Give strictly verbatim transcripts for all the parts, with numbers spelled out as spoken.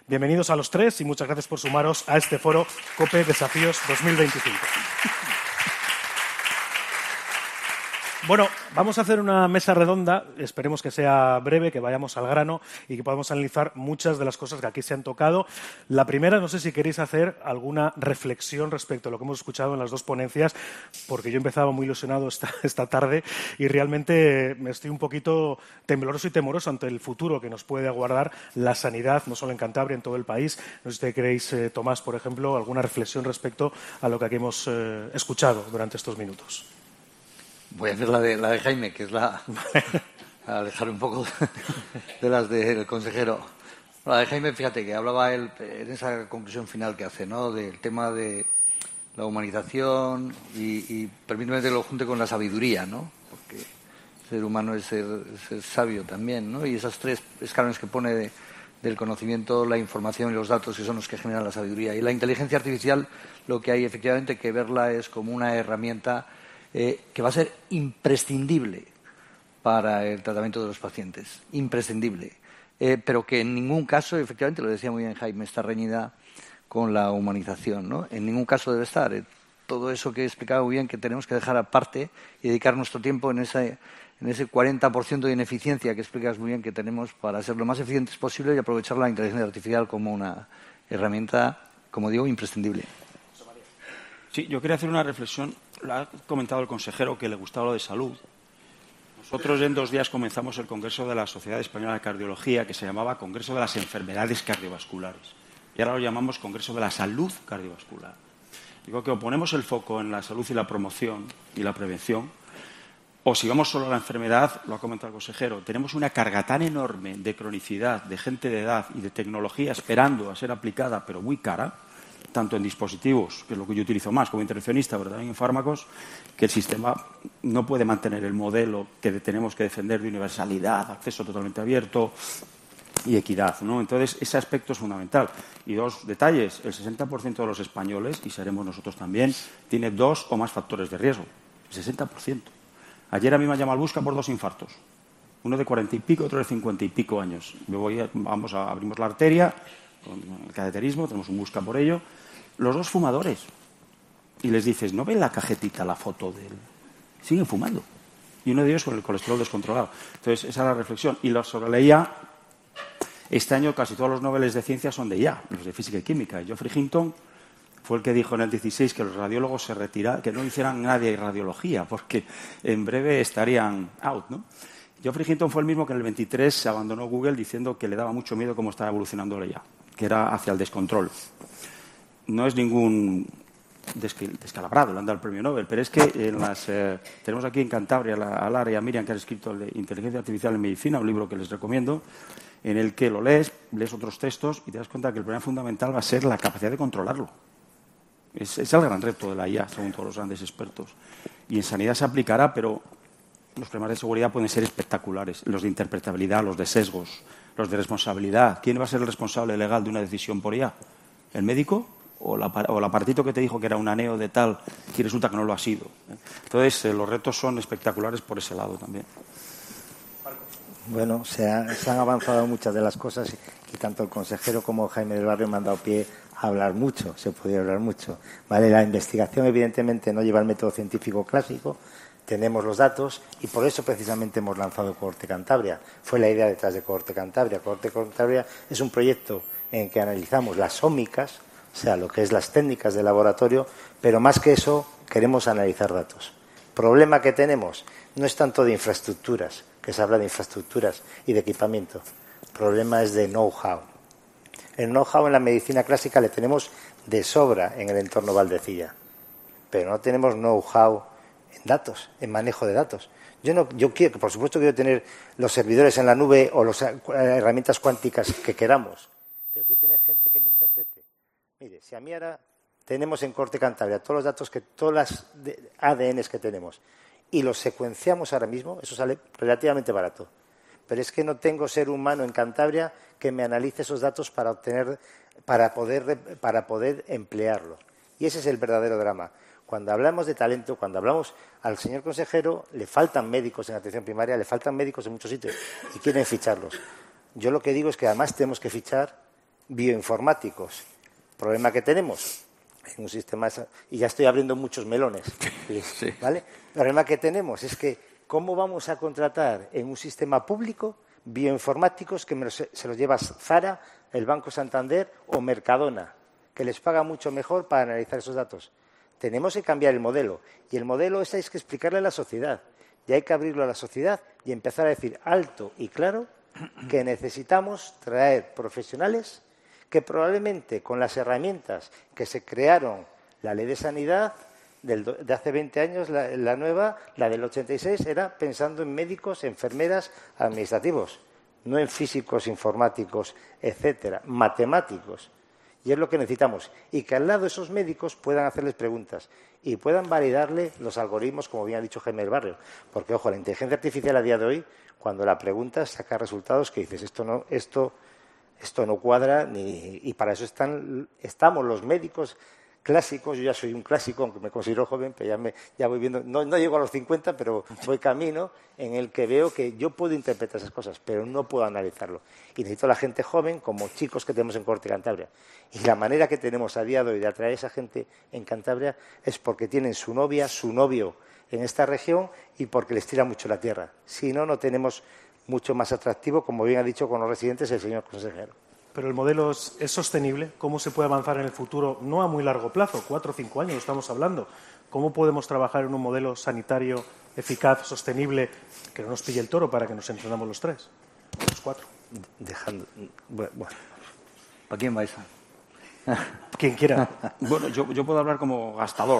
Bienvenidos a los tres y muchas gracias por sumaros a este foro COPE Desafíos dos mil veinticinco. Bueno, vamos a hacer una mesa redonda, esperemos que sea breve, que vayamos al grano y que podamos analizar muchas de las cosas que aquí se han tocado. La primera, no sé si queréis hacer alguna reflexión respecto a lo que hemos escuchado en las dos ponencias, porque yo empezaba muy ilusionado esta, esta tarde y realmente me estoy un poquito tembloroso y temoroso ante el futuro que nos puede aguardar la sanidad, no solo en Cantabria, en todo el país. No sé si queréis, eh, Tomás, por ejemplo, alguna reflexión respecto a lo que aquí hemos eh, escuchado durante estos minutos. Voy a hacer la de, la de Jaime, que es la... a alejar un poco de las del consejero. La de Jaime, fíjate, que hablaba él en esa conclusión final que hace, ¿no?, del tema de la humanización y, y permíteme que lo junte con la sabiduría, ¿no?, porque el ser humano es ser, ser sabio también, ¿no?, y esos tres escalones que pone de, del conocimiento, la información y los datos, que son los que generan la sabiduría. Y la inteligencia artificial, lo que hay efectivamente que verla es como una herramienta Eh, que va a ser imprescindible para el tratamiento de los pacientes, imprescindible, eh, pero que en ningún caso, efectivamente, lo decía muy bien Jaime, está reñida con la humanización, ¿no? En ningún caso debe estar. Eh, todo eso que he explicado muy bien, que tenemos que dejar aparte y dedicar nuestro tiempo en ese, en ese cuarenta por ciento de ineficiencia que explicas muy bien que tenemos para ser lo más eficientes posible y aprovechar la inteligencia artificial como una herramienta, como digo, imprescindible. Sí, yo quería hacer una reflexión. Lo ha comentado el consejero que le gustaba lo de salud. Nosotros en dos días comenzamos el Congreso de la Sociedad Española de Cardiología, que se llamaba Congreso de las Enfermedades Cardiovasculares. Y ahora lo llamamos Congreso de la Salud Cardiovascular. Digo que o ponemos el foco en la salud y la promoción y la prevención, o si vamos solo a la enfermedad, lo ha comentado el consejero, tenemos una carga tan enorme de cronicidad, de gente de edad y de tecnología esperando a ser aplicada, pero muy cara, tanto en dispositivos, que es lo que yo utilizo más como intervencionista, pero también en fármacos, que el sistema no puede mantener el modelo que tenemos que defender de universalidad, acceso totalmente abierto y equidad, ¿no? Entonces, ese aspecto es fundamental. Y dos detalles. El sesenta por ciento de los españoles, y seremos nosotros también, tiene dos o más factores de riesgo. El sesenta por ciento. Ayer a mí me ha llamado al Busca por dos infartos. Uno de cuarenta y pico, otro de cincuenta y pico años. Me voy a, vamos a abrimos la arteria con el cateterismo, tenemos un Busca por ello. Los dos fumadores. Y les dices, ¿no ven la cajetita, la foto de él? Siguen fumando. Y uno de ellos con el colesterol descontrolado. Entonces, esa es la reflexión. Y lo sobre la I A, este año casi todos los Nobeles de ciencia son de I A, los de física y química. Y Geoffrey Hinton fue el que dijo en el dieciséis que los radiólogos se retiraran, que no hicieran nadie radiología, porque en breve estarían out, ¿no? Geoffrey Hinton fue el mismo que en el veintitrés se abandonó Google diciendo que le daba mucho miedo cómo estaba evolucionando la I A, que era hacia el descontrol. No es ningún descalabrado, le han dado el premio Nobel, pero es que en las, eh, tenemos aquí en Cantabria la, a Lara y a Miriam, que han escrito el de Inteligencia Artificial en Medicina, un libro que les recomiendo, en el que lo lees, lees otros textos y te das cuenta que el problema fundamental va a ser la capacidad de controlarlo. Es, es el gran reto de la I A, según todos los grandes expertos. Y en sanidad se aplicará, pero los problemas de seguridad pueden ser espectaculares. Los de interpretabilidad, los de sesgos, los de responsabilidad. ¿Quién va a ser el responsable legal de una decisión por I A? ¿El médico? O, la, o el aparatito que te dijo que era un aneo de tal y resulta que no lo ha sido. Entonces, eh, los retos son espectaculares por ese lado también. Bueno, se, ha, se han avanzado muchas de las cosas y tanto el consejero como Jaime del Barrio me han dado pie a hablar mucho, se podría hablar mucho. Vale, la investigación evidentemente no lleva el método científico clásico, tenemos los datos y por eso precisamente hemos lanzado Cohorte Cantabria. Fue la idea detrás de Cohorte Cantabria. Cohorte Cantabria es un proyecto en que analizamos las ómicas, o sea, lo que es las técnicas de laboratorio, pero más que eso, queremos analizar datos. Problema que tenemos no es tanto de infraestructuras, que se habla de infraestructuras y de equipamiento. El problema es de know-how. El know-how en la medicina clásica le tenemos de sobra en el entorno Valdecilla, pero no tenemos know-how en datos, en manejo de datos. Yo no, yo quiero, por supuesto quiero tener los servidores en la nube o las herramientas cuánticas que queramos, pero quiero tener gente que me interprete. Mire, si a mí ahora tenemos en Cohorte Cantabria todos los datos, que todas las A D Ns que tenemos y los secuenciamos ahora mismo, eso sale relativamente barato. Pero es que no tengo ser humano en Cantabria que me analice esos datos para obtener, para poder, para poder emplearlo. Y ese es el verdadero drama. Cuando hablamos de talento, cuando hablamos al señor consejero, le faltan médicos en atención primaria, le faltan médicos en muchos sitios y quieren ficharlos. Yo lo que digo es que además tenemos que fichar bioinformáticos. Problema que tenemos en un sistema, y ya estoy abriendo muchos melones, sí. ¿vale? El problema que tenemos es que ¿cómo vamos a contratar en un sistema público bioinformáticos que me los, se los lleva Zara, el Banco Santander o Mercadona, que les paga mucho mejor para analizar esos datos? Tenemos que cambiar el modelo, y el modelo ese hay que explicarle a la sociedad, y hay que abrirlo a la sociedad y empezar a decir alto y claro que necesitamos traer profesionales que probablemente con las herramientas que se crearon, la ley de sanidad del, de hace veinte años, la, la nueva, la del ochenta y seis, era pensando en médicos, enfermeras, administrativos, no en físicos, informáticos, etcétera, matemáticos. Y es lo que necesitamos. Y que al lado de esos médicos puedan hacerles preguntas y puedan validarle los algoritmos, como bien ha dicho Jaime del Barrio. Porque, ojo, la inteligencia artificial a día de hoy, cuando la preguntas, saca resultados que dices, esto no, esto, esto no cuadra, ni, y para eso están, estamos los médicos clásicos. Yo ya soy un clásico, aunque me considero joven, pero ya, me, ya voy viendo, no, no llego a los cincuenta, pero voy camino en el que veo que yo puedo interpretar esas cosas, pero no puedo analizarlo. Y necesito a la gente joven, como chicos que tenemos en Corte Cantabria. Y la manera que tenemos a día de hoy de atraer a esa gente en Cantabria es porque tienen su novia, su novio en esta región y porque les tira mucho la tierra. Si no, no tenemos mucho más atractivo, como bien ha dicho con los residentes el señor consejero. Pero el modelo es, es sostenible. ¿Cómo se puede avanzar en el futuro? No a muy largo plazo, cuatro o cinco años estamos hablando. ¿Cómo podemos trabajar en un modelo sanitario eficaz, sostenible, que no nos pille el toro para que nos entendamos los tres, los cuatro? Dejando, bueno. ¿Para quién vais? Quien quiera. Bueno, yo, yo puedo hablar como gastador.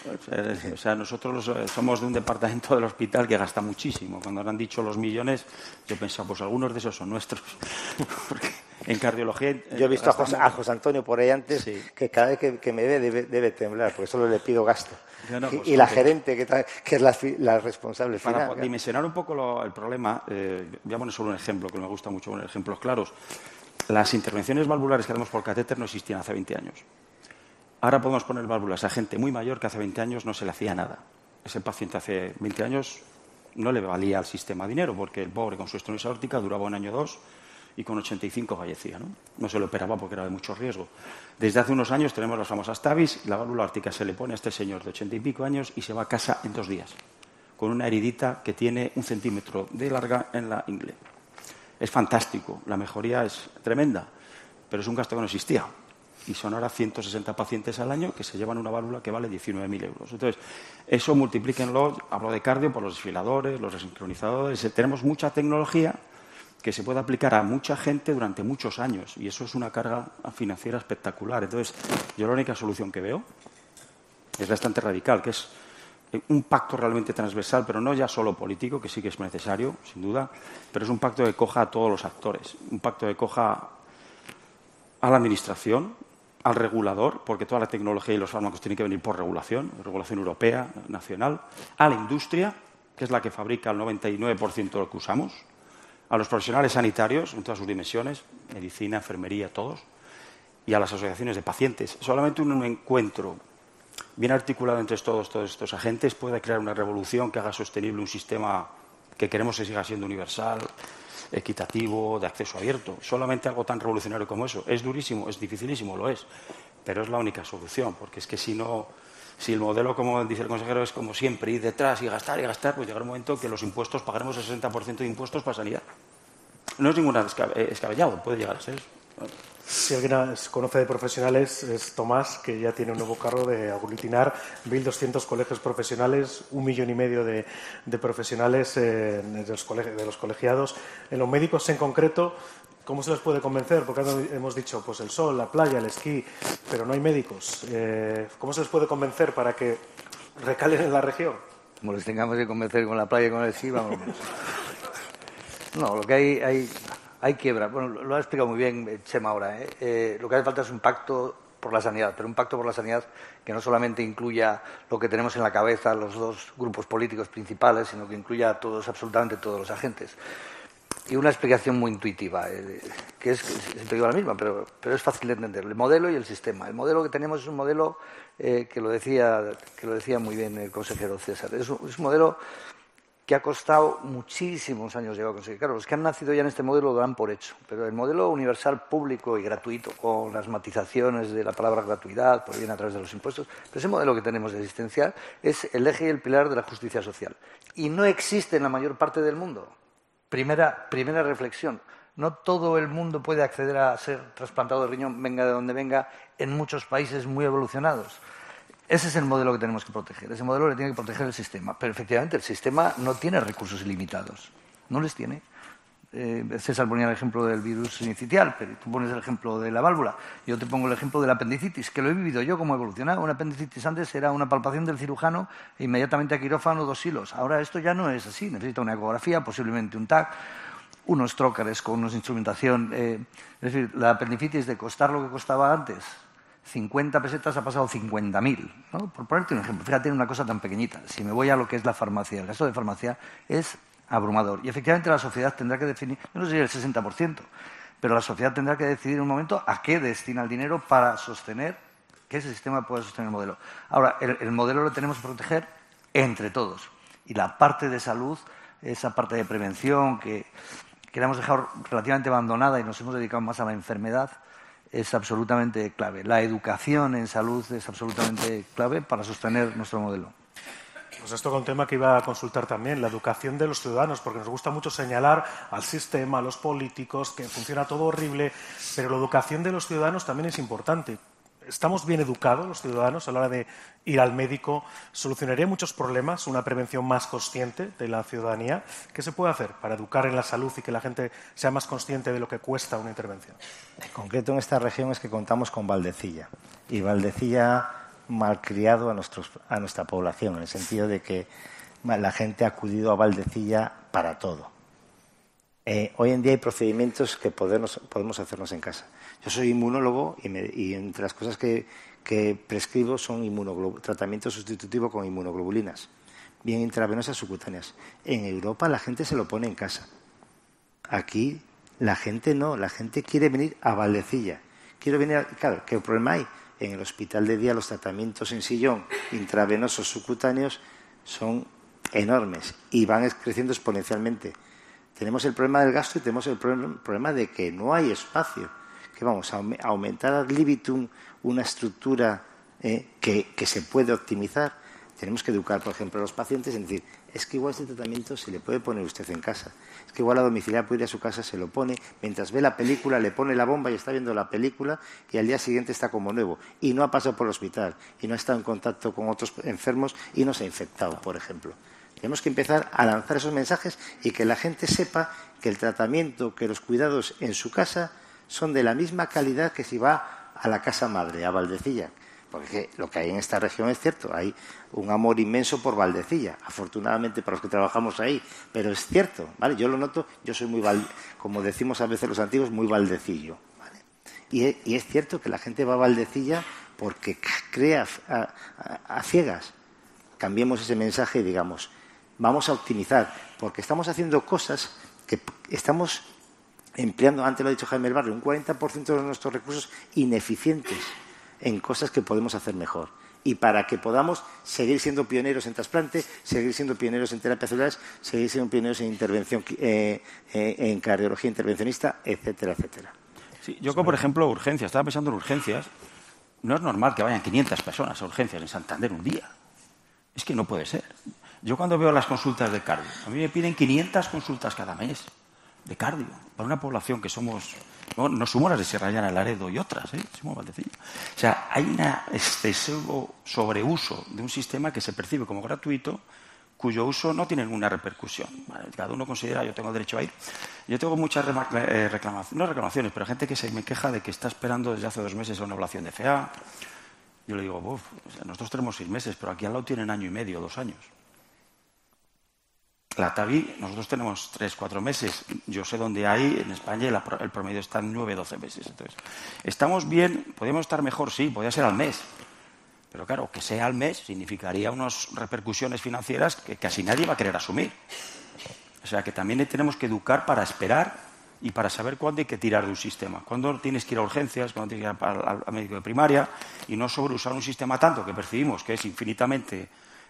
O sea, nosotros somos de un departamento del hospital que gasta muchísimo. Cuando han dicho los millones, yo pensaba, pues algunos de esos son nuestros. Porque en cardiología... Yo he visto a José, a José Antonio por ahí antes, sí, que cada vez que, que me ve debe, debe temblar, porque solo le pido gasto. No, no, pues, y, y la gerente, que, que es la, la responsable final. Para dimensionar un poco lo, el problema, eh, voy a poner solo un ejemplo, que me gusta mucho poner ejemplos claros. Las intervenciones valvulares que hacemos por catéter no existían hace veinte años. Ahora podemos poner válvulas a gente muy mayor que hace veinte años no se le hacía nada. Ese paciente hace veinte años no le valía al sistema dinero, porque el pobre con su estenosis aórtica duraba un año o dos y con ochenta y cinco fallecía, ¿no? No se lo operaba porque era de mucho riesgo. Desde hace unos años tenemos las famosas TAVIs, la válvula aórtica se le pone a este señor de ochenta y pico años y se va a casa en dos días, con una heridita que tiene un centímetro de larga en la ingle. Es fantástico, la mejoría es tremenda, pero es un gasto que no existía. Y son ahora ciento sesenta pacientes al año que se llevan una válvula que vale diecinueve mil euros. Entonces, eso multiplíquenlo, hablo de cardio, por los desfiladores, los resincronizadores. Tenemos mucha tecnología que se puede aplicar a mucha gente durante muchos años y eso es una carga financiera espectacular. Entonces, yo la única solución que veo es bastante radical, que es un pacto realmente transversal, pero no ya solo político, que sí que es necesario, sin duda, pero es un pacto que coja a todos los actores, un pacto que coja a la Administración, al regulador, porque toda la tecnología y los fármacos tienen que venir por regulación, regulación europea, nacional, a la industria, que es la que fabrica el noventa y nueve por ciento de lo que usamos, a los profesionales sanitarios en todas sus dimensiones, medicina, enfermería, todos, y a las asociaciones de pacientes. Solamente un encuentro bien articulado entre todos, todos estos agentes puede crear una revolución que haga sostenible un sistema que queremos que siga siendo universal, equitativo, de acceso abierto. Solamente algo tan revolucionario como eso. Es durísimo, es dificilísimo, lo es, pero es la única solución, porque es que si no, si el modelo, como dice el consejero, es como siempre, ir detrás y gastar y gastar, pues llegará un momento que los impuestos, pagaremos el sesenta por ciento de impuestos para sanidad. No es ningún descabellado, puede llegar a ser. Si alguien conoce de profesionales, es Tomás, que ya tiene un nuevo carro de aglutinar mil doscientos colegios profesionales, un millón y medio de, de profesionales eh, de, los colegios, de los colegiados. En los médicos en concreto, ¿cómo se les puede convencer? Porque hemos dicho, pues el sol, la playa, el esquí, pero no hay médicos. Eh, ¿Cómo se les puede convencer para que recalen en la región? Como les tengamos que convencer con la playa y con el esquí, vamos. No, lo que hay... hay... Hay quiebra. Bueno, lo ha explicado muy bien Chema ahora. ¿eh? Eh, lo que hace falta es un pacto por la sanidad, pero un pacto por la sanidad que no solamente incluya lo que tenemos en la cabeza los dos grupos políticos principales, sino que incluya a todos, absolutamente todos los agentes. Y una explicación muy intuitiva, eh, que es, siempre digo la misma, pero, pero es fácil de entender. El modelo y el sistema. El modelo que tenemos es un modelo eh, que, lo decía, que lo decía muy bien el consejero César. Es un, es un modelo que ha costado muchísimos años llegar a conseguir. Claro, los que han nacido ya en este modelo lo dan por hecho, pero el modelo universal público y gratuito, con las matizaciones de la palabra gratuidad, por bien a través de los impuestos, pero ese modelo que tenemos de existencial es el eje y el pilar de la justicia social. Y no existe en la mayor parte del mundo. Primera, primera reflexión. No todo el mundo puede acceder a ser trasplantado de riñón, venga de donde venga, en muchos países muy evolucionados. Ese es el modelo que tenemos que proteger. Ese modelo le tiene que proteger el sistema. Pero efectivamente el sistema no tiene recursos ilimitados. No les tiene. Eh, César ponía el ejemplo del virus sincitial, pero tú pones el ejemplo de la válvula. Yo te pongo el ejemplo de la apendicitis, que lo he vivido yo como evolucionado. Una apendicitis antes era una palpación del cirujano e inmediatamente a quirófano dos hilos. Ahora esto ya no es así. Necesita una ecografía, posiblemente un T A C, unos trócares con una instrumentación. Eh, es decir, la apendicitis de costar lo que costaba antes, cincuenta pesetas, ha pasado cincuenta mil, ¿no? Por ponerte un ejemplo, fíjate una cosa tan pequeñita. Si me voy a lo que es la farmacia, el gasto de farmacia es abrumador. Y efectivamente la sociedad tendrá que definir, yo no sé si el sesenta por ciento, pero la sociedad tendrá que decidir en un momento a qué destina el dinero para sostener que ese sistema pueda sostener el modelo. Ahora, el, el modelo lo tenemos que proteger entre todos. Y la parte de salud, esa parte de prevención que, que la hemos dejado relativamente abandonada y nos hemos dedicado más a la enfermedad, es absolutamente clave. La educación en salud es absolutamente clave para sostener nuestro modelo. Pues esto es un tema que iba a consultar también, la educación de los ciudadanos, porque nos gusta mucho señalar al sistema, a los políticos, que funciona todo horrible, pero la educación de los ciudadanos también es importante. ¿Estamos bien educados los ciudadanos a la hora de ir al médico? ¿Solucionaría muchos problemas una prevención más consciente de la ciudadanía? ¿Qué se puede hacer para educar en la salud y que la gente sea más consciente de lo que cuesta una intervención? En concreto en esta región es que contamos con Valdecilla. Y Valdecilla ha malcriado a, nuestros, a nuestra población, en el sentido de que la gente ha acudido a Valdecilla para todo. Eh, hoy en día hay procedimientos que podemos, podemos hacernos en casa. Yo soy inmunólogo y, me, y entre las cosas que, que prescribo son tratamiento sustitutivo con inmunoglobulinas, bien intravenosas subcutáneas. En Europa la gente se lo pone en casa. Aquí la gente no, la gente quiere venir a Valdecilla. Quiero venir a, claro, ¿qué problema hay? En el hospital de día los tratamientos en sillón intravenosos subcutáneos son enormes y van creciendo exponencialmente. Tenemos el problema del gasto y tenemos el problema de que no hay espacio. Que vamos a aumentar ad libitum una estructura eh, que, que se puede optimizar. Tenemos que educar, por ejemplo, a los pacientes en decir, es que igual este tratamiento se le puede poner usted en casa. Es que igual a domiciliar puede ir a su casa, se lo pone, mientras ve la película, le pone la bomba y está viendo la película y al día siguiente está como nuevo. Y no ha pasado por el hospital y no ha estado en contacto con otros enfermos y no se ha infectado, por ejemplo. Tenemos que empezar a lanzar esos mensajes y que la gente sepa que el tratamiento, que los cuidados en su casa son de la misma calidad que si va a la casa madre, a Valdecilla. Porque lo que hay en esta región es cierto, hay un amor inmenso por Valdecilla, afortunadamente para los que trabajamos ahí, pero es cierto, ¿vale? Yo lo noto, yo soy muy, val, como decimos a veces los antiguos, muy valdecillo, ¿vale? Y es, y es cierto que la gente va a Valdecilla porque crea a, a, a ciegas. Cambiemos ese mensaje y digamos, vamos a optimizar, porque estamos haciendo cosas que estamos empleando, antes lo ha dicho Jaime del Barrio, un cuarenta por ciento de nuestros recursos ineficientes en cosas que podemos hacer mejor. Y para que podamos seguir siendo pioneros en trasplante, seguir siendo pioneros en terapias celulares, seguir siendo pioneros en intervención, eh, eh, en cardiología intervencionista, etcétera, etcétera. Sí, yo, como por ejemplo, urgencias, estaba pensando en urgencias. No es normal que vayan quinientas personas a urgencias en Santander un día. Es que no puede ser. Yo cuando veo las consultas de cardio, a mí me piden quinientas consultas cada mes de cardio, para una población que somos, no, no somos las de Sierra Llana, Laredo y otras, ¿eh? Somos Valdecilla. O sea, hay un excesivo sobreuso de un sistema que se percibe como gratuito, cuyo uso no tiene ninguna repercusión. Vale, cada uno considera, yo tengo derecho a ir. Yo tengo muchas reclamaciones, no reclamaciones, pero gente que se me queja de que está esperando desde hace dos meses a una ablación de F A. Yo le digo, uf, o sea, nosotros tenemos seis meses, pero aquí al lado tienen año y medio, dos años. La T A V I, nosotros tenemos tres, cuatro meses. Yo sé dónde hay, en España el promedio está en nueve, doce meses. Entonces, ¿estamos bien? ¿Podríamos estar mejor? Sí, podría ser al mes. Pero claro, que sea al mes significaría unas repercusiones financieras que casi nadie va a querer asumir. O sea, que también tenemos que educar para esperar y para saber cuándo hay que tirar de un sistema. Cuándo tienes que ir a urgencias, cuándo tienes que ir al, al médico de primaria y no sobreusar un sistema tanto que percibimos que es infinitamente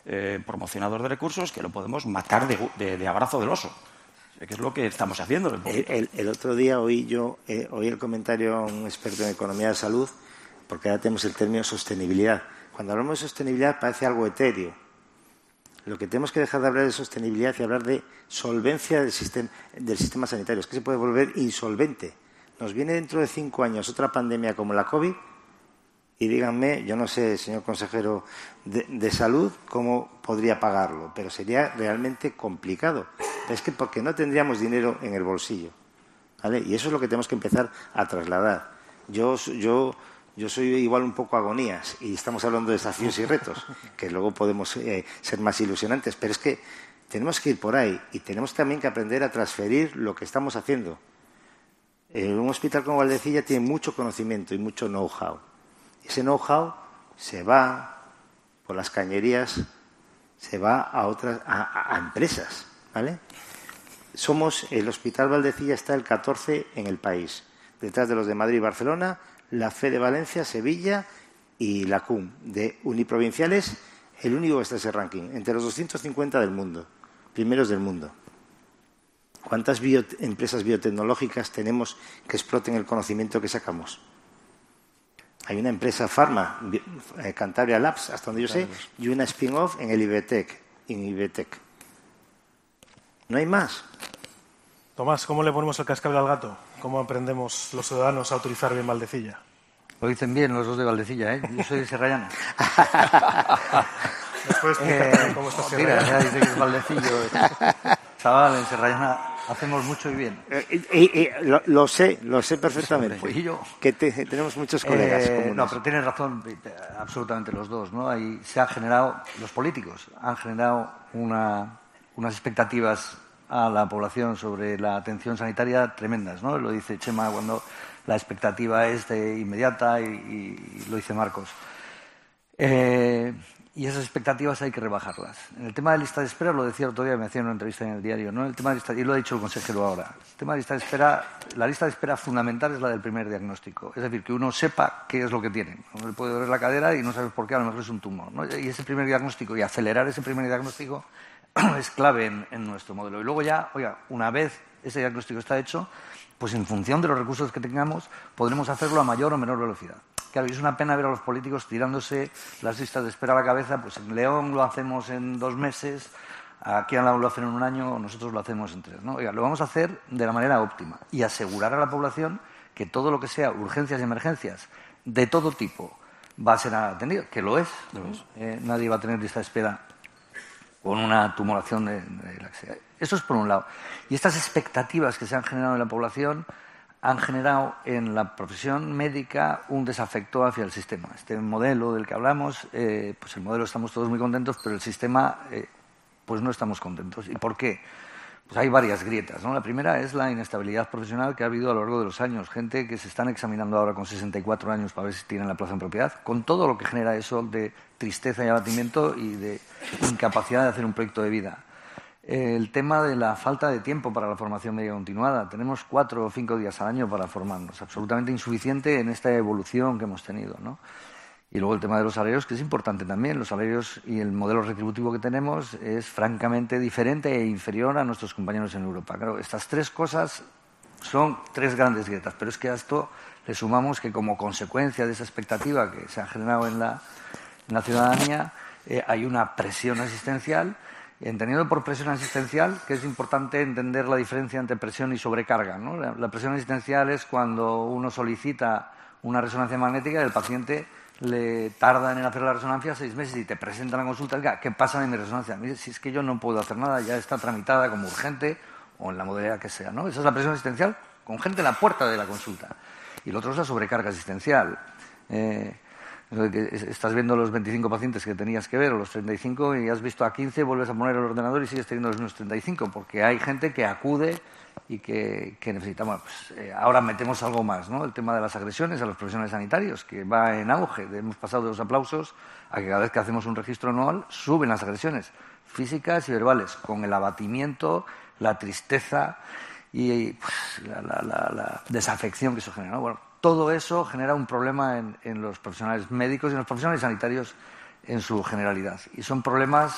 eh, promocionador de recursos que lo podemos matar de, de, de abrazo del oso. Que es lo que estamos haciendo. El, el, el otro día oí yo eh, oí el comentario a un experto en economía de salud, porque ahora tenemos el término sostenibilidad. Cuando hablamos de sostenibilidad parece algo etéreo. Lo que tenemos que dejar de hablar de sostenibilidad y hablar de solvencia del sistema, del sistema sanitario. Es que se puede volver insolvente. Nos viene dentro de cinco años otra pandemia como la COVID y díganme, yo no sé, señor consejero de, de salud, cómo podría pagarlo, pero sería realmente complicado. Es que porque no tendríamos dinero en el bolsillo, ¿vale? Y eso es lo que tenemos que empezar a trasladar. Yo, yo, yo soy igual un poco agonías y estamos hablando de desafíos y retos, que luego podemos eh, ser más ilusionantes, pero es que tenemos que ir por ahí y tenemos también que aprender a transferir lo que estamos haciendo. Eh, un hospital como Valdecilla tiene mucho conocimiento y mucho know-how. Ese know-how se va por las cañerías, se va a otras a, a empresas, ¿vale? Somos, el Hospital Valdecilla está el catorce en el país, detrás de los de Madrid y Barcelona, la F E de Valencia, Sevilla y la C U M. De uniprovinciales, el único que está en ese ranking, entre los doscientos cincuenta del mundo, primeros del mundo. ¿Cuántas bio, empresas biotecnológicas tenemos que exploten el conocimiento que sacamos? Hay una empresa Pharma, eh, Cantabria Labs, hasta donde yo sé, y una spin-off en el Ibetec, en Ibetec. No hay más. Tomás, ¿cómo le ponemos el cascabel al gato? ¿Cómo aprendemos los ciudadanos a utilizar bien Valdecilla? Lo dicen bien los dos de Valdecilla, ¿eh? Yo soy de Serrallana. Después eh, cómo está Mira, Serrallana. ya dice que es Valdecillo. Chaval, en Serrallana hacemos mucho y bien. Eh, eh, eh, lo, lo sé, lo sé perfectamente. Pues, ¿y yo? Que te, tenemos muchos colegas Eh, comunes. no, pero tienes razón, absolutamente los dos, ¿no? Ahí se han generado, los políticos han generado una, unas expectativas a la población sobre la atención sanitaria tremendas, ¿no? Lo dice Chema cuando la expectativa es de inmediata y, y lo dice Marcos. Eh, y esas expectativas hay que rebajarlas. En el tema de lista de espera, lo decía el otro día, me hacía una entrevista en el diario, ¿no? El tema de lista, y lo ha dicho el consejero ahora. El tema de lista de espera, la lista de espera fundamental es la del primer diagnóstico. Es decir, que uno sepa qué es lo que tiene. Uno le puede doler la cadera y no sabes por qué, a lo mejor es un tumor, ¿no? Y ese primer diagnóstico y acelerar ese primer diagnóstico es clave en, en nuestro modelo. Y luego ya, oiga, una vez ese diagnóstico está hecho, pues en función de los recursos que tengamos, podremos hacerlo a mayor o menor velocidad. Claro, y es una pena ver a los políticos tirándose las listas de espera a la cabeza, pues en León lo hacemos en dos meses, aquí al lado lo hacen en un año, nosotros lo hacemos en tres, ¿no? Oiga, lo vamos a hacer de la manera óptima y asegurar a la población que todo lo que sea urgencias y emergencias de todo tipo va a ser atendido, que lo es, ¿no? Eh, nadie va a tener lista de espera con una tumoración de, de la que sea. Eso es por un lado. Y estas expectativas que se han generado en la población han generado en la profesión médica un desafecto hacia el sistema. Este modelo del que hablamos, eh, pues el modelo estamos todos muy contentos, pero el sistema, eh, pues no estamos contentos. ¿Y por qué? Pues hay varias grietas, ¿no? La primera es la inestabilidad profesional que ha habido a lo largo de los años. Gente que se están examinando ahora con sesenta y cuatro años para ver si tienen la plaza en propiedad, con todo lo que genera eso de tristeza y abatimiento y de incapacidad de hacer un proyecto de vida. El tema de la falta de tiempo para la formación médica continuada. Tenemos cuatro o cinco días al año para formarnos, absolutamente insuficiente en esta evolución que hemos tenido, ¿no? Y luego el tema de los salarios, que es importante también. Los salarios y el modelo retributivo que tenemos es francamente diferente e inferior a nuestros compañeros en Europa. Claro, estas tres cosas son tres grandes grietas, pero es que a esto le sumamos que como consecuencia de esa expectativa que se ha generado en la, en la ciudadanía, eh, hay una presión asistencial. Entendiendo por presión asistencial, que es importante entender la diferencia entre presión y sobrecarga, ¿no? La, la presión asistencial es cuando uno solicita una resonancia magnética y el paciente le tarda en hacer la resonancia seis meses y te presenta la consulta. Oiga, ¿qué pasa en mi resonancia? Mire, si es que yo no puedo hacer nada, ya está tramitada como urgente o en la modalidad que sea, ¿no? Esa es la presión asistencial con gente en la puerta de la consulta. Y lo otro es la sobrecarga asistencial. Eh, Estás viendo los veinticinco pacientes que tenías que ver, o los treinta y cinco, y has visto a quince, vuelves a poner el ordenador y sigues teniendo los mismos treinta y cinco, porque hay gente que acude y que, que necesita. Bueno, pues, eh, ahora metemos algo más, ¿no? El tema de las agresiones a los profesionales sanitarios, que va en auge. Hemos pasado de los aplausos a que cada vez que hacemos un registro anual suben las agresiones físicas y verbales, con el abatimiento, la tristeza y pues, la, la, la, la desafección que eso genera, ¿no? Bueno, todo eso genera un problema en, en los profesionales médicos y en los profesionales sanitarios en su generalidad. Y son problemas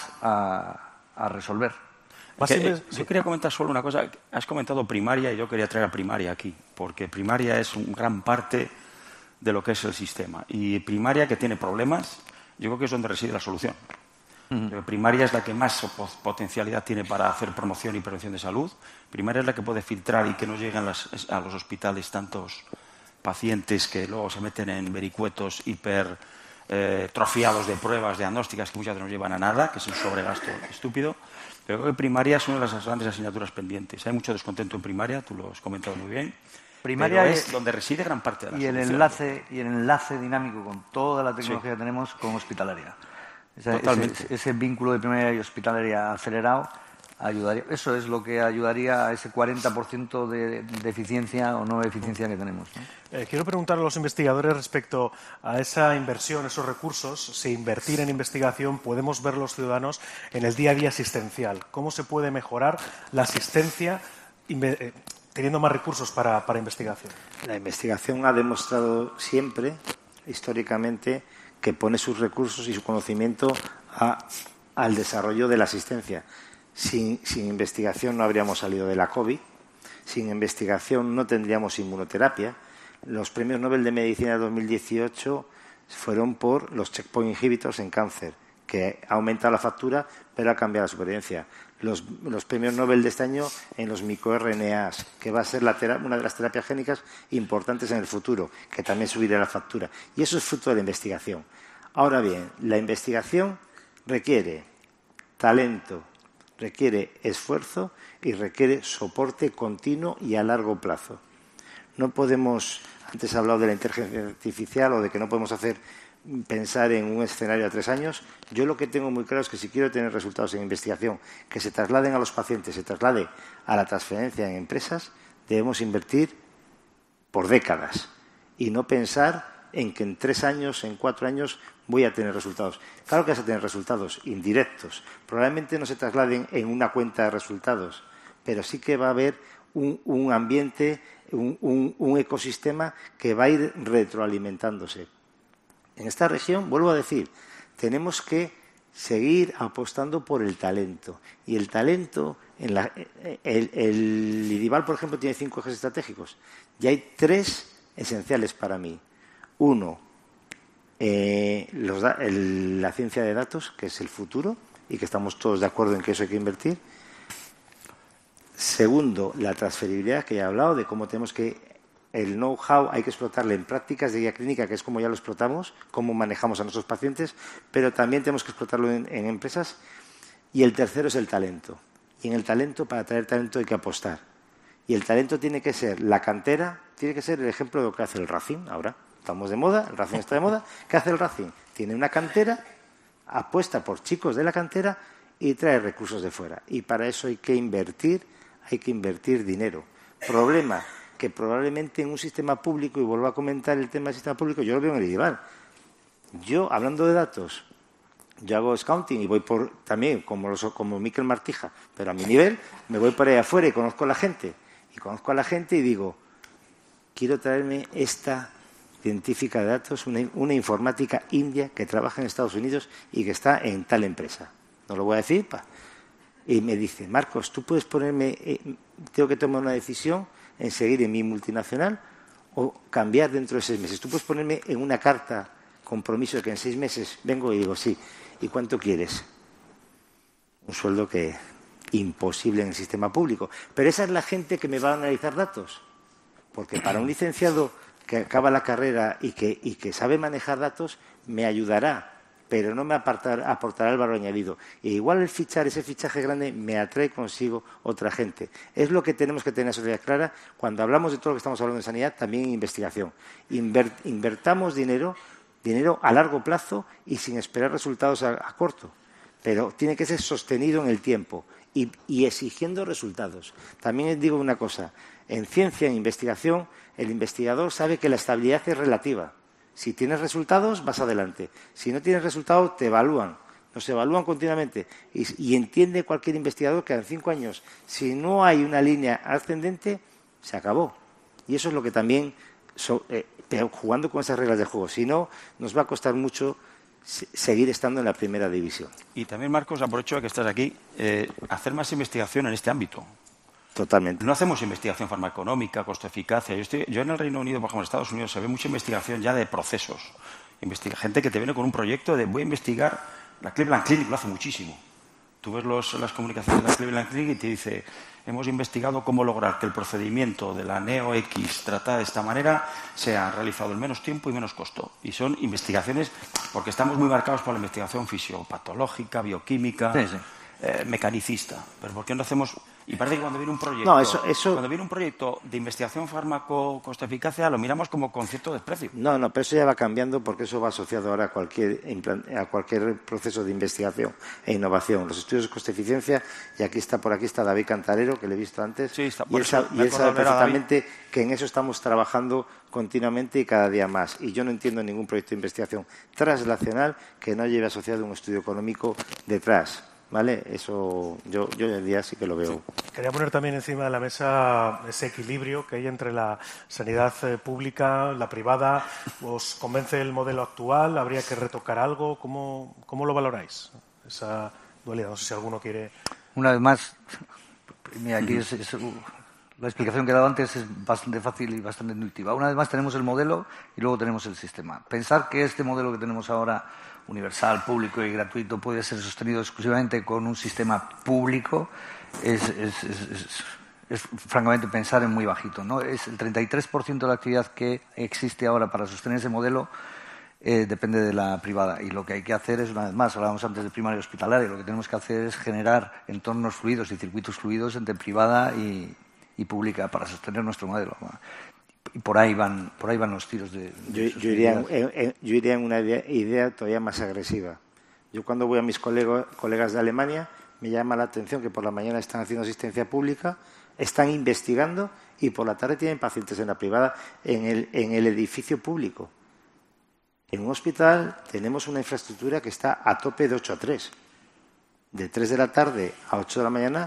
a, a resolver. Que, eh, yo quería comentar solo una cosa. Has comentado primaria y yo quería traer a primaria aquí, porque primaria es una gran parte de lo que es el sistema. Y primaria, que tiene problemas, yo creo que es donde reside la solución. Uh-huh. Primaria es la que más potencialidad tiene para hacer promoción y prevención de salud. Primaria es la que puede filtrar y que no lleguen las, a los hospitales tantos pacientes que luego se meten en vericuetos hiper eh, trofiados de pruebas diagnósticas que muchas veces no llevan a nada, que es un sobregasto estúpido. Pero creo que primaria es una de las grandes asignaturas pendientes. Hay mucho descontento en primaria, tú lo has comentado muy bien. Primaria pero es es donde reside gran parte de la y el solución. enlace y el enlace dinámico con toda la tecnología sí. que tenemos con hospitalaria. Ese, Totalmente. Ese, ese vínculo de primaria y hospitalaria acelerado ayudaría. Eso es lo que ayudaría a ese cuarenta por ciento de, de eficiencia o no eficiencia que tenemos, ¿no? Eh, quiero preguntar a los investigadores respecto a esa inversión, esos recursos, si invertir en investigación podemos ver los ciudadanos en el día a día asistencial. ¿Cómo se puede mejorar la asistencia eh, teniendo más recursos para, para investigación? La investigación ha demostrado siempre, históricamente, que pone sus recursos y su conocimiento a, al desarrollo de la asistencia. Sin, sin investigación no habríamos salido de la COVID, sin investigación no tendríamos inmunoterapia. Los premios Nobel de Medicina de dos mil dieciocho fueron por los checkpoint inhibitors en cáncer, que ha aumentado la factura, pero ha cambiado la supervivencia. Los, los premios Nobel de este año en los microRNAs, que va a ser la una de las terapias génicas importantes en el futuro, que también subirá la factura. Y eso es fruto de la investigación. Ahora bien, la investigación requiere talento, requiere esfuerzo y requiere soporte continuo y a largo plazo. No podemos, antes he hablado de la inteligencia artificial o de que no podemos hacer pensar en un escenario a tres años. Yo lo que tengo muy claro es que si quiero tener resultados en investigación que se trasladen a los pacientes, se traslade a la transferencia en empresas, debemos invertir por décadas y no pensar en que en tres años, en cuatro años voy a tener resultados. Claro que vas a tener resultados indirectos. Probablemente no se trasladen en una cuenta de resultados, pero sí que va a haber un, un ambiente, un, un, un ecosistema que va a ir retroalimentándose. En esta región, vuelvo a decir, tenemos que seguir apostando por el talento. Y el talento, en la, el, el IDIVAL, por ejemplo, tiene cinco ejes estratégicos. Y hay tres esenciales para mí. Uno, eh, los, el, la ciencia de datos, que es el futuro, y que estamos todos de acuerdo en que eso hay que invertir. Segundo, la transferibilidad, que ya he hablado, de cómo tenemos que... El know-how hay que explotarlo en prácticas de guía clínica, que es como ya lo explotamos, cómo manejamos a nuestros pacientes, pero también tenemos que explotarlo en, en empresas. Y el tercero es el talento. Y en el talento, para traer talento hay que apostar. Y el talento tiene que ser la cantera, tiene que ser el ejemplo de lo que hace el Racing ahora. Estamos de moda, el Racing está de moda. ¿Qué hace el Racing? Tiene una cantera, apuesta por chicos de la cantera y trae recursos de fuera. Y para eso hay que invertir, hay que invertir dinero. Problema que probablemente en un sistema público, y vuelvo a comentar el tema del sistema público, yo lo veo en el IDIVAL. Yo, hablando de datos, yo hago scouting y voy por, también, como, los, como Miquel Martija, pero a mi nivel, me voy por ahí afuera y conozco a la gente. Y conozco a la gente y digo, quiero traerme esta científica de datos, una, una informática india que trabaja en Estados Unidos y que está en tal empresa. No lo voy a decir, pa. Y me dice, Marcos, tú puedes ponerme, eh, tengo que tomar una decisión en seguir en mi multinacional o cambiar dentro de seis meses. Tú puedes ponerme en una carta compromiso de que en seis meses vengo y digo, sí. ¿Y cuánto quieres? Un sueldo que imposible en el sistema público. Pero esa es la gente que me va a analizar datos. Porque para un licenciado que acaba la carrera y que, y que sabe manejar datos, me ayudará, pero no me aportará, aportará el valor añadido. E igual el fichar, ese fichaje grande, me atrae consigo otra gente. Es lo que tenemos que tener en la sociedad clara. Cuando hablamos de todo lo que estamos hablando en sanidad, también en investigación. Inver, invertamos dinero, dinero a largo plazo y sin esperar resultados a, a corto. Pero tiene que ser sostenido en el tiempo y, y exigiendo resultados. También les digo una cosa. En ciencia, en investigación, el investigador sabe que la estabilidad es relativa. Si tienes resultados, vas adelante. Si no tienes resultados, te evalúan. Nos evalúan continuamente. Y, y entiende cualquier investigador que en cinco años, si no hay una línea ascendente, se acabó. Y eso es lo que también, so, eh, jugando con esas reglas de juego. Si no, nos va a costar mucho seguir estando en la primera división. Y también, Marcos, aprovecho que estás aquí, eh, hacer más investigación en este ámbito. Totalmente. No hacemos investigación farmaconómica, costo-eficacia. Yo, estoy, yo en el Reino Unido, por ejemplo, en Estados Unidos, se ve mucha investigación ya de procesos. Investiga, gente que te viene con un proyecto de voy a investigar, la Cleveland Clinic lo hace muchísimo. Tú ves los, las comunicaciones de la Cleveland Clinic y te dice, hemos investigado cómo lograr que el procedimiento de la Neo-X tratada de esta manera sea realizado en menos tiempo y menos costo. Y son investigaciones, porque estamos muy marcados por la investigación fisiopatológica, bioquímica, sí, sí. Eh, mecanicista. Pero ¿por qué no hacemos...? Y parece que cuando viene un proyecto, no, eso, eso... cuando viene un proyecto de investigación fármaco-costo-eficacia lo miramos como con cierto desprecio. No, no, pero eso ya va cambiando porque eso va asociado ahora a cualquier, a cualquier proceso de investigación e innovación. Los estudios de costo-eficiencia, y aquí está, por aquí está David Cantarero, que le he visto antes, sí, está, y él sabe, y él sabe perfectamente que en eso estamos trabajando continuamente y cada día más. Y yo no entiendo ningún proyecto de investigación translacional que no lleve asociado un estudio económico detrás. ¿Vale? Eso yo, yo hoy en día sí que lo veo. Sí. Quería poner también encima de la mesa ese equilibrio que hay entre la sanidad pública, la privada. ¿Os convence el modelo actual? ¿Habría que retocar algo? ¿Cómo, cómo lo valoráis? Esa dualidad. No sé si alguno quiere... Una vez más, mira, aquí es, es, la explicación que he dado antes es bastante fácil y bastante intuitiva. Una vez más tenemos el modelo y luego tenemos el sistema. Pensar que este modelo que tenemos ahora, universal, público y gratuito, puede ser sostenido exclusivamente con un sistema público es, es, es, es, es francamente pensar en muy bajito, ¿no? Es el treinta y tres por ciento de la actividad que existe ahora para sostener ese modelo eh, depende de la privada, y lo que hay que hacer es, una vez más, hablábamos antes del primario hospitalario, lo que tenemos que hacer es generar entornos fluidos y circuitos fluidos entre privada y, y pública para sostener nuestro modelo. Y por ahí van, por ahí van los tiros de... de yo, yo, iría en, en, yo iría en una idea, idea todavía más agresiva. Yo cuando voy a mis colega, colegas de Alemania me llama la atención que por la mañana están haciendo asistencia pública, están investigando y por la tarde tienen pacientes en la privada en el, en el edificio público. En un hospital tenemos una infraestructura que está a tope de ocho a tres. De tres de la tarde a ocho de la mañana...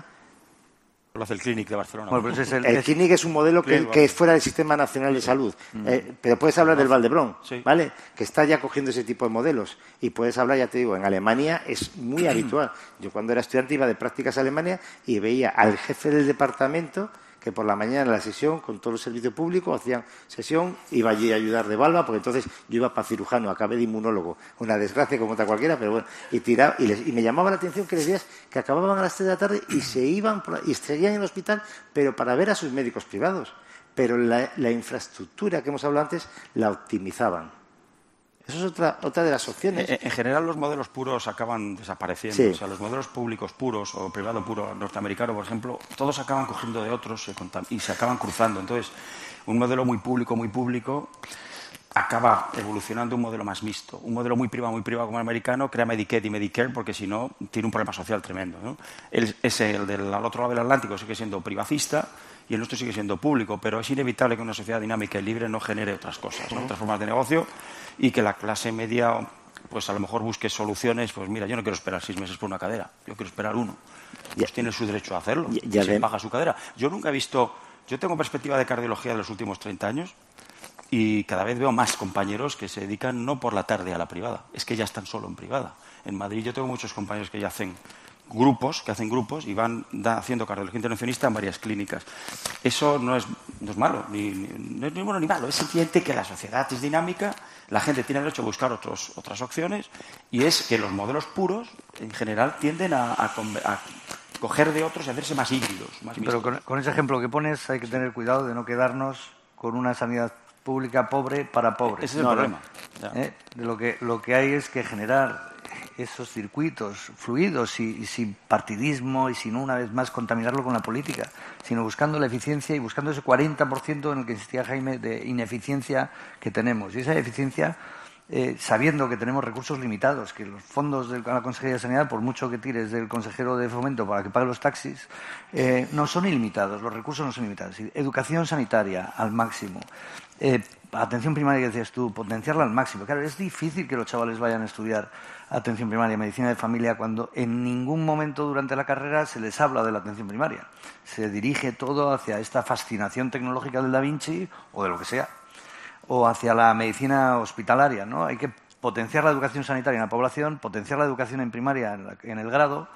Lo hace el Clínic de Barcelona. Bueno, pues es el, el Clínic es un modelo que, que es fuera del Sistema Nacional de Salud. Mm. Eh, pero puedes hablar del Valdebrón, sí. ¿Vale? Que está ya cogiendo ese tipo de modelos. Y puedes hablar, ya te digo, en Alemania es muy habitual. Yo cuando era estudiante iba de prácticas a Alemania y veía al jefe del departamento que por la mañana en la sesión, con todo el servicio público, hacían sesión, iba allí a ayudar de balba, porque entonces yo iba para cirujano, acabé de inmunólogo, una desgracia como otra cualquiera, pero bueno, y tiraba, y, les, y me llamaba la atención que les veías que acababan a las tres de la tarde y se iban, por, y seguían en el hospital, pero para ver a sus médicos privados. Pero la, la infraestructura que hemos hablado antes la optimizaban. Eso es otra, otra de las opciones. En, en general, los modelos puros acaban desapareciendo. Sí. O sea, los modelos públicos puros o privado puro norteamericano, por ejemplo, todos acaban cogiendo de otros y se acaban cruzando. Entonces, un modelo muy público, muy público, acaba evolucionando un modelo más mixto. Un modelo muy privado, muy privado como el americano, crea Medicaid y Medicare porque si no, tiene un problema social tremendo, ¿no? El, ese, el del al otro lado del Atlántico, sigue siendo privacista y el nuestro sigue siendo público, pero es inevitable que una sociedad dinámica y libre no genere otras cosas, ¿no? Otras formas de negocio, y que la clase media pues a lo mejor busque soluciones. Pues mira, yo no quiero esperar seis meses por una cadera, yo quiero esperar uno. Pues tiene su derecho a hacerlo, ya se paga su cadera. Yo nunca he visto, yo tengo perspectiva de cardiología de los últimos treinta años y cada vez veo más compañeros que se dedican no por la tarde a la privada, es que ya están solo en privada. En Madrid yo tengo muchos compañeros que ya hacen grupos, que hacen grupos y van da, haciendo cardiología intervencionista en varias clínicas. Eso no es, no es malo, ni, ni, no es ni bueno ni malo, es simplemente que la sociedad es dinámica, la gente tiene derecho a buscar otros, otras opciones, y es que los modelos puros, en general, tienden a, a, a coger de otros y hacerse más híbridos. Más Pero con, con ese ejemplo que pones hay que tener cuidado de no quedarnos con una sanidad pública pobre para pobres. Ese es no, el problema. No. ¿Eh? Lo que, lo que hay es que generar esos circuitos fluidos y, y sin partidismo y sin, una vez más, contaminarlo con la política, sino buscando la eficiencia y buscando ese cuarenta por ciento en el que insistía Jaime de ineficiencia que tenemos. Y esa eficiencia, eh, sabiendo que tenemos recursos limitados, que los fondos de la Consejería de Sanidad, por mucho que tires del consejero de Fomento para que pague los taxis, eh, no son ilimitados, los recursos no son ilimitados. Educación sanitaria al máximo. Eh, atención primaria, que decías tú, potenciarla al máximo. Claro, es difícil que los chavales vayan a estudiar atención primaria, medicina de familia, cuando en ningún momento durante la carrera se les habla de la atención primaria. Se dirige todo hacia esta fascinación tecnológica del Da Vinci o de lo que sea, o hacia la medicina hospitalaria, ¿no? Hay que potenciar la educación sanitaria en la población, potenciar la educación en primaria en, la, en el grado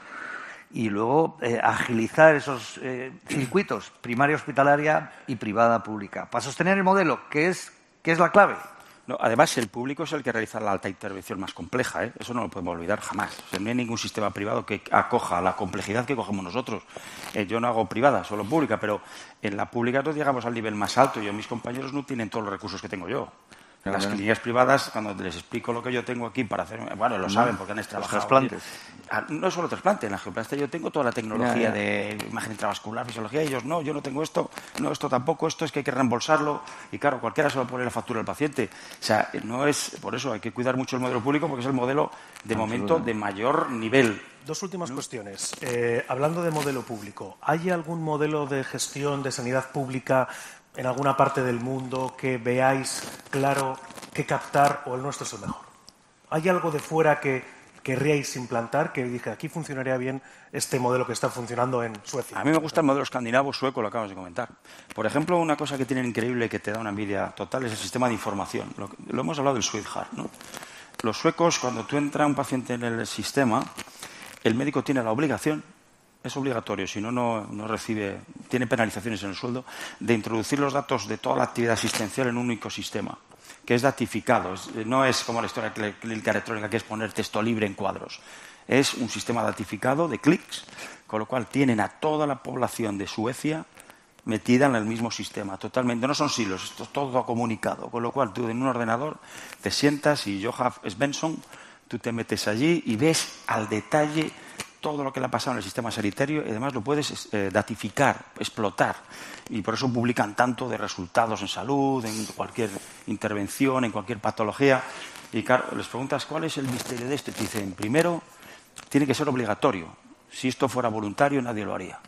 y luego eh, agilizar esos eh, circuitos, primaria hospitalaria y privada pública. Para sostener el modelo, que es, que es la clave. No, además, el público es el que realiza la alta intervención más compleja, ¿eh? Eso no lo podemos olvidar jamás. O sea, no hay ningún sistema privado que acoja la complejidad que cogemos nosotros. Eh, yo no hago privada, solo pública, pero en la pública no llegamos al nivel más alto. Yo, mis compañeros no tienen todos los recursos que tengo yo. En las clínicas privadas, cuando les explico lo que yo tengo aquí para hacer... Bueno, lo saben porque han trabajado. Los trasplantes. No es solo trasplante, en la angioplastia yo tengo toda la tecnología ya, ya. de imagen intravascular, fisiología, ellos no, yo no tengo esto, no, esto tampoco, esto es que hay que reembolsarlo y claro, cualquiera se va a poner la factura al paciente. O sea, no es... Por eso hay que cuidar mucho el modelo público porque es el modelo, de momento, de mayor nivel. Dos últimas ¿no? cuestiones. Eh, hablando de modelo público, ¿hay algún modelo de gestión de sanidad pública en alguna parte del mundo que veáis claro que captar o el nuestro es el mejor? ¿Hay algo de fuera que querríais implantar que dije aquí funcionaría bien este modelo que está funcionando en Suecia? A mí me gusta el modelo escandinavo sueco, lo acabas de comentar. Por ejemplo, una cosa que tienen increíble que te da una envidia total es el sistema de información. Lo, lo hemos hablado del Sweetheart, ¿no? Los suecos, cuando tú entras un paciente en el sistema, el médico tiene la obligación, es obligatorio, si no, no recibe, tiene penalizaciones en el sueldo, de introducir los datos de toda la actividad asistencial en un único sistema, que es datificado. Es, no es como la historia clínica electrónica, que es poner texto libre en cuadros. Es un sistema datificado de clics, con lo cual tienen a toda la población de Suecia metida en el mismo sistema, totalmente. No son silos, esto es todo comunicado, con lo cual tú en un ordenador te sientas y Johan Svensson, tú te metes allí y ves al detalle todo lo que le ha pasado en el sistema sanitario y además lo puedes eh, datificar, explotar. Y por eso publican tanto de resultados en salud, en cualquier intervención, en cualquier patología. Y claro, les preguntas cuál es el misterio de esto. Y te dicen, primero, tiene que ser obligatorio. Si esto fuera voluntario, nadie lo haría.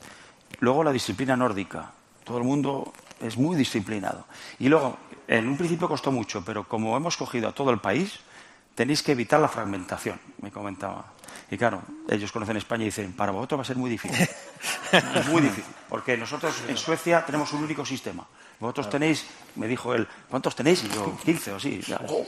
Luego, la disciplina nórdica. Todo el mundo es muy disciplinado. Y luego, en un principio costó mucho, pero como hemos cogido a todo el país, tenéis que evitar la fragmentación, me comentaba. Y claro, ellos conocen España y dicen, para vosotros va a ser muy difícil. Es muy difícil, porque nosotros en Suecia tenemos un único sistema. Vosotros tenéis, me dijo él, ¿cuántos tenéis? Y yo, quince o así.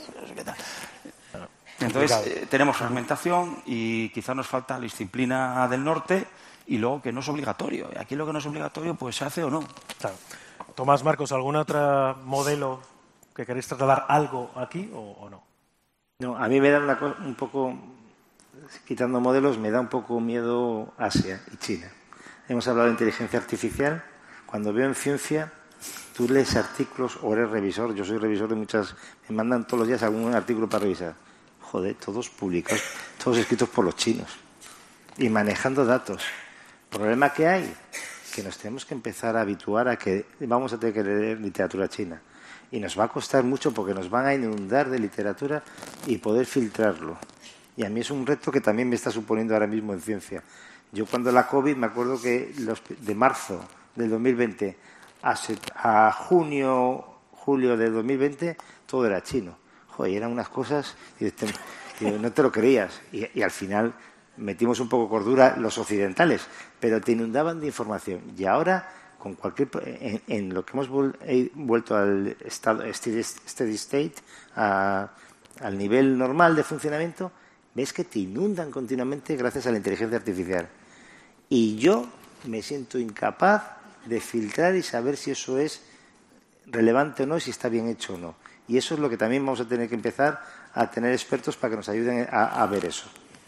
Entonces, eh, tenemos fragmentación y quizá nos falta la disciplina del norte y luego que no es obligatorio. Aquí lo que no es obligatorio, pues se hace o no. Claro. Tomás, Marcos, ¿algún otro modelo que queréis trasladar algo aquí o, o no? No, a mí me da una cosa, un poco, quitando modelos, me da un poco miedo Asia y China. Hemos hablado de inteligencia artificial. Cuando veo en ciencia, tú lees artículos o eres revisor. Yo soy revisor de muchas, me mandan todos los días algún artículo para revisar. Joder, todos publicados, todos escritos por los chinos y manejando datos. ¿El problema que hay? Que nos tenemos que empezar a habituar a que vamos a tener que leer literatura china. Y nos va a costar mucho porque nos van a inundar de literatura y poder filtrarlo. Y a mí es un reto que también me está suponiendo ahora mismo en ciencia. Yo cuando la COVID, me acuerdo que los, de marzo del dos mil veinte a, a junio, julio del dos mil veinte, todo era chino. Joder, eran unas cosas y, te, y no te lo creías. Y, y al final metimos un poco cordura los occidentales, pero te inundaban de información. Y ahora, con cualquier en, en lo que hemos vuelto al estado, steady state, a, al nivel normal de funcionamiento, ves que te inundan continuamente gracias a la inteligencia artificial. Y yo me siento incapaz de filtrar y saber si eso es relevante o no, si está bien hecho o no. Y eso es lo que también vamos a tener que empezar a tener expertos para que nos ayuden a, a ver eso.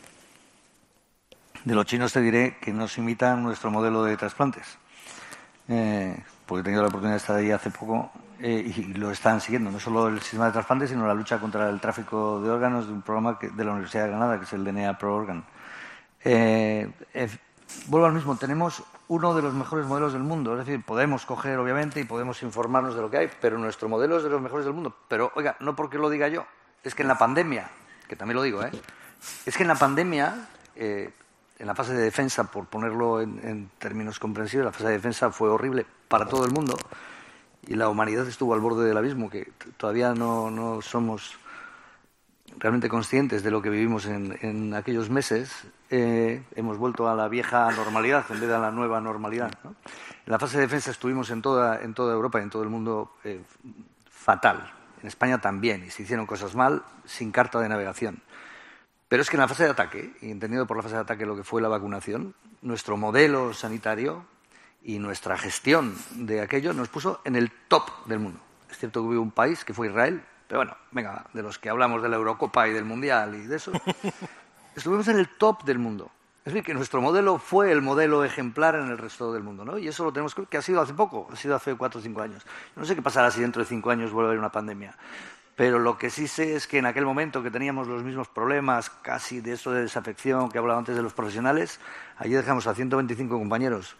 De los chinos te diré que nos imitan nuestro modelo de trasplantes. Eh, porque he tenido la oportunidad de estar ahí hace poco eh, y lo están siguiendo. No solo el sistema de trasplantes, sino la lucha contra el tráfico de órganos de un programa que, de la Universidad de Granada, que es el D N A Pro Organ. Eh, eh, vuelvo al mismo. Tenemos uno de los mejores modelos del mundo. Es decir, podemos coger, obviamente, y podemos informarnos de lo que hay, pero nuestro modelo es de los mejores del mundo. Pero, oiga, no porque lo diga yo. Es que en la pandemia, que también lo digo, ¿eh? Es que en la pandemia... Eh, en la fase de defensa, por ponerlo en, en términos comprensivos, la fase de defensa fue horrible para todo el mundo y la humanidad estuvo al borde del abismo, que todavía no, no somos realmente conscientes de lo que vivimos en, en aquellos meses. Eh, hemos vuelto a la vieja normalidad en vez de a la nueva normalidad, ¿no? En la fase de defensa estuvimos en toda, en toda Europa y en todo el mundo eh, fatal. En España también, y se hicieron cosas mal sin carta de navegación. Pero es que en la fase de ataque, y entendido por la fase de ataque lo que fue la vacunación, nuestro modelo sanitario y nuestra gestión de aquello nos puso en el top del mundo. Es cierto que hubo un país que fue Israel, pero bueno, venga, de los que hablamos de la Eurocopa y del Mundial y de eso, estuvimos en el top del mundo. Es decir, que nuestro modelo fue el modelo ejemplar en el resto del mundo, ¿no? Y eso lo tenemos que... que ha sido hace poco, ha sido hace cuatro o cinco años. No sé qué pasará si dentro de cinco años vuelve a haber una pandemia. Pero lo que sí sé es que en aquel momento que teníamos los mismos problemas, casi de esto de desafección que hablaba antes de los profesionales, allí dejamos a ciento veinticinco compañeros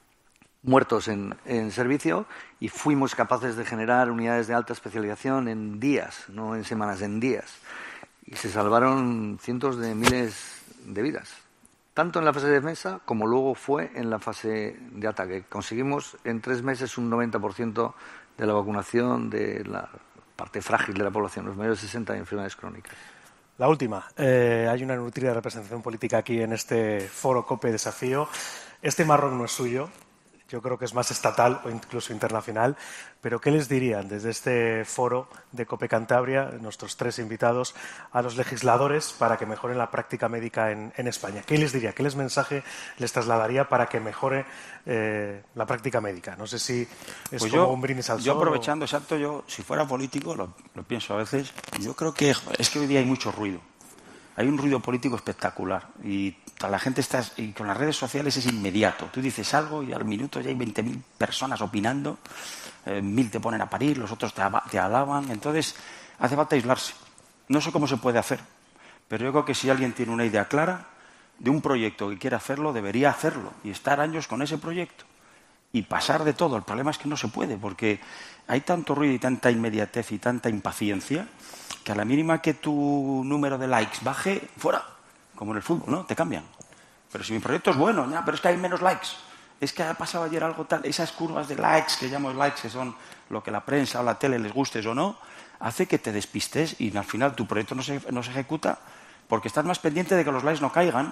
muertos en, en servicio y fuimos capaces de generar unidades de alta especialización en días, no en semanas, en días. Y se salvaron cientos de miles de vidas, tanto en la fase de defensa como luego fue en la fase de ataque. Conseguimos en tres meses un noventa por ciento de la vacunación de la parte frágil de la población, los mayores de sesenta y enfermedades crónicas. La última. Eh, hay una nutrida representación política aquí en este foro COPE Desafío. Este marrón no es suyo. Yo creo que es más estatal o incluso internacional, pero ¿qué les dirían desde este foro de COPE Cantabria, nuestros tres invitados, a los legisladores para que mejoren la práctica médica en, en España? ¿Qué les diría? ¿Qué les mensaje les trasladaría para que mejore eh, la práctica médica? No sé si es pues como yo, un brindis al sol. Yo aprovechando, o... exacto, yo si fuera político, lo, lo pienso a veces, yo creo que es que hoy día hay mucho ruido. Hay un ruido político espectacular y la gente está, y con las redes sociales es inmediato. Tú dices algo y al minuto ya hay veinte mil personas opinando, eh, mil te ponen a parir, los otros te, te alaban. Entonces, hace falta aislarse. No sé cómo se puede hacer, pero yo creo que si alguien tiene una idea clara de un proyecto que quiere hacerlo, debería hacerlo y estar años con ese proyecto y pasar de todo. El problema es que no se puede porque hay tanto ruido y tanta inmediatez y tanta impaciencia que a la mínima que tu número de likes baje, fuera, como en el fútbol, ¿no? Te cambian. Pero si mi proyecto es bueno, ya, pero es que hay menos likes. Es que ha pasado ayer algo tal. Esas curvas de likes, que llamo likes, que son lo que la prensa o la tele les gustes o no, hace que te despistes y al final tu proyecto no se, no se ejecuta porque estás más pendiente de que los likes no caigan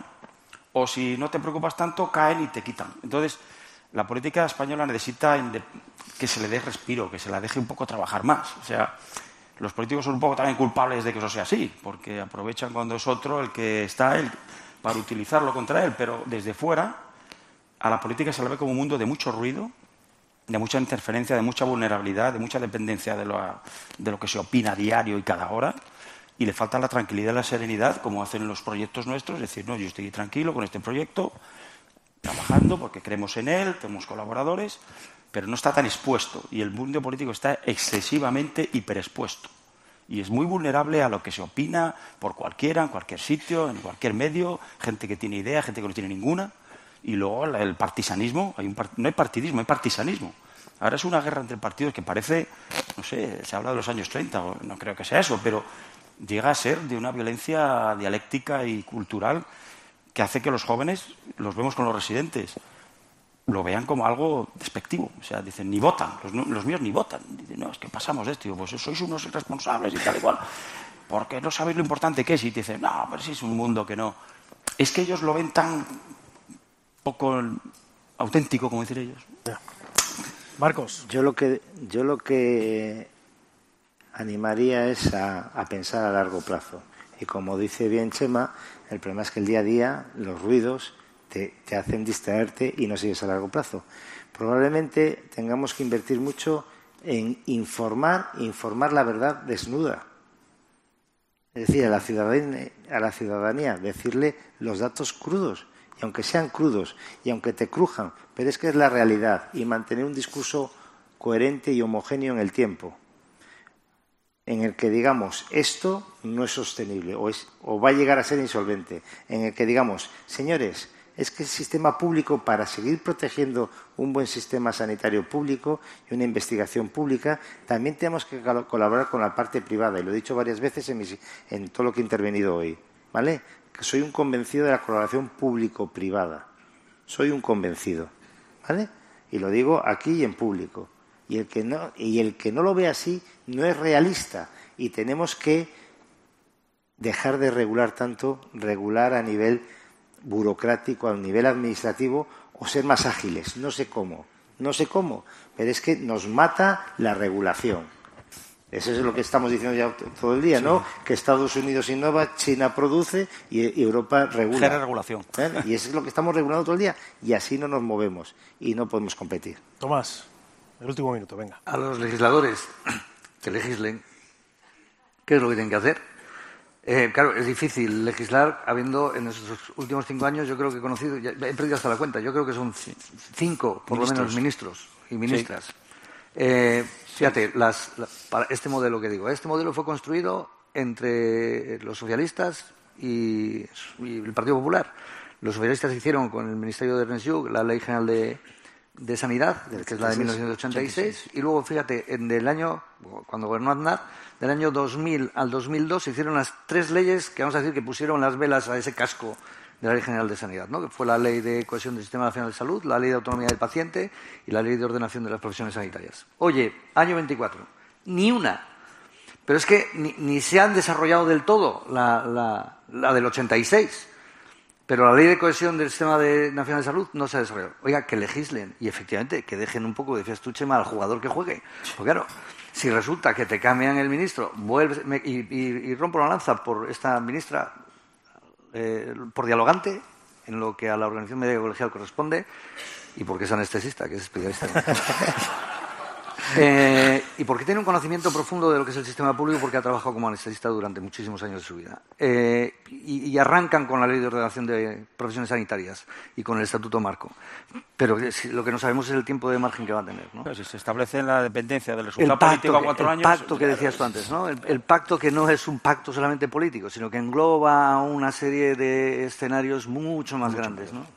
o si no te preocupas tanto, caen y te quitan. Entonces, la política española necesita que se le dé respiro, que se la deje un poco trabajar más. O sea... Los políticos son un poco también culpables de que eso sea así, porque aprovechan cuando es otro el que está él para utilizarlo contra él, pero desde fuera a la política se la ve como un mundo de mucho ruido, de mucha interferencia, de mucha vulnerabilidad, de mucha dependencia de lo, de lo que se opina a diario y cada hora, y le falta la tranquilidad y la serenidad, como hacen los proyectos nuestros, es decir, no, yo estoy tranquilo con este proyecto, trabajando porque creemos en él, tenemos colaboradores, pero no está tan expuesto y el mundo político está excesivamente hiperexpuesto y es muy vulnerable a lo que se opina por cualquiera, en cualquier sitio, en cualquier medio, gente que tiene idea, gente que no tiene ninguna y luego el partisanismo, hay un part... no hay partidismo, hay partisanismo. Ahora es una guerra entre partidos que parece, no sé, se habla de los años treinta, no creo que sea eso, pero llega a ser de una violencia dialéctica y cultural que hace que los jóvenes, los vemos con los residentes, lo vean como algo despectivo. O sea, dicen, ni votan, los, los míos ni votan. Dicen, no, es que pasamos de esto. Y digo, pues sois unos irresponsables y tal y cual. Porque no sabéis lo importante que es. Y te dicen, no, pero si es un mundo que no. Es que ellos lo ven tan poco auténtico, como decir ellos. Marcos. Yo lo que, yo lo que animaría es a, a pensar a largo plazo. Y como dice bien Chema, el problema es que el día a día, los ruidos... Te, te hacen distraerte y no sigues a largo plazo. Probablemente tengamos que invertir mucho en informar, informar la verdad desnuda. Es decir, a la ciudadanía, a la ciudadanía decirle los datos crudos, y aunque sean crudos, y aunque te crujan, pero es que es la realidad, y mantener un discurso coherente y homogéneo en el tiempo, en el que digamos, esto no es sostenible, o, es, o va a llegar a ser insolvente, en el que digamos, señores, es que el sistema público, para seguir protegiendo un buen sistema sanitario público y una investigación pública, también tenemos que colaborar con la parte privada. Y lo he dicho varias veces en, mis, en todo lo que he intervenido hoy. ¿Vale? Que soy un convencido de la colaboración público-privada. Soy un convencido. ¿Vale? Y lo digo aquí y en público. Y el que no, y el que no lo ve así no es realista. Y tenemos que dejar de regular tanto, regular a nivel burocrático, a nivel administrativo, o ser más ágiles. No sé cómo, no sé cómo, pero es que nos mata la regulación. Eso es lo que estamos diciendo ya todo el día, sí. ¿no? Que Estados Unidos innova, China produce y Europa regula. Genera regulación. ¿Eh? Y eso es lo que estamos regulando todo el día y así no nos movemos y no podemos competir. Tomás, el último minuto, venga. A los legisladores que legislen, ¿qué es lo que tienen que hacer? Eh, claro, es difícil legislar habiendo en estos últimos cinco años, yo creo que he conocido, ya, he perdido hasta la cuenta, yo creo que son cinco, por ministros. lo menos, ministros y ministras. Sí. Eh, fíjate, las, la, para este modelo que digo, este modelo fue construido entre los socialistas y, y el Partido Popular. Los socialistas hicieron con el Ministerio de Ernest Lluch la Ley General de, de Sanidad, que es la de mil novecientos ochenta y seis, y luego, fíjate, en el año, cuando gobernó Aznar, del año dos mil al dos mil dos se hicieron las tres leyes que vamos a decir que pusieron las velas a ese casco de la Ley General de Sanidad, ¿no? Que fue la Ley de Cohesión del Sistema Nacional de Salud, la Ley de Autonomía del Paciente y la Ley de Ordenación de las Profesiones Sanitarias. Oye, año veinticuatro, ni una. Pero es que ni, ni se han desarrollado del todo la, la, la del ochenta y seis. Pero la Ley de Cohesión del Sistema de, Nacional de Salud no se ha desarrollado. Oiga, que legislen y efectivamente que dejen un poco, decías tú, Chema, al jugador que juegue. Porque claro, si resulta que te cambian el ministro vuelves, me, y, y, y rompo la lanza por esta ministra, eh, por dialogante, en lo que a la organización médica colegial corresponde, y porque es anestesista, que es especialista. Eh, y porque tiene un conocimiento profundo de lo que es el sistema público, porque ha trabajado como anestesista durante muchísimos años de su vida. Eh, y, y arrancan con la Ley de Ordenación de Profesiones Sanitarias y con el Estatuto Marco. Pero lo que no sabemos es el tiempo de margen que va a tener, ¿no? Pero si se establece la dependencia del resultado político a cuatro años... El pacto que decías tú antes, ¿no? El, el pacto que no es un pacto solamente político, sino que engloba una serie de escenarios mucho más mucho grandes, ¿no?